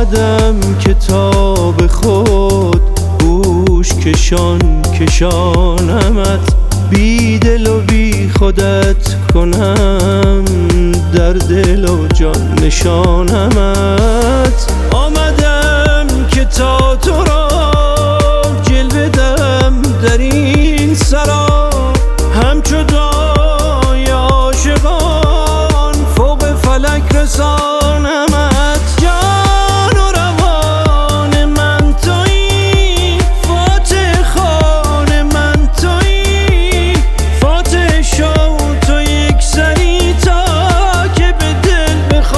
آمدم کتاب خود گوش کشانمت، بی دل و بی خودت کنم، در دل و جان نشانمت. آمدم که تا تو را جلوه دم در این سرا، همچو دای عاشقان فوق فلک رسانمت. جان و روان من تویی، فاتح خوان من تویی، فاتح شو تو یک سری تا که به دل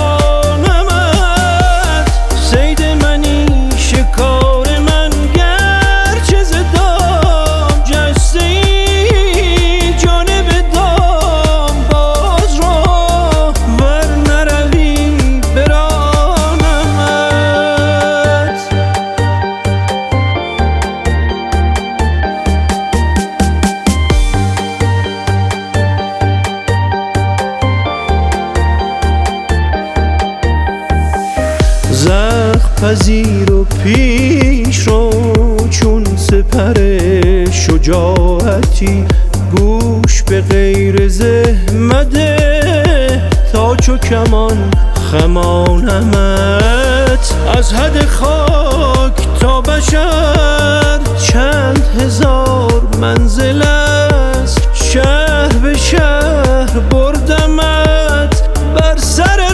بخوانمت. صید منی شکار من گرچه ز دام جسته ای، جانب دام باز رو ور نروی برانمت. زخم پذیر و پیش رو چون سپر شجاعتی، گوش به غیر زحمده تا چو کمان خمانمت. از حد خاک تا بشر چند هزار منزل است، شهر به شهر بردمت بر سر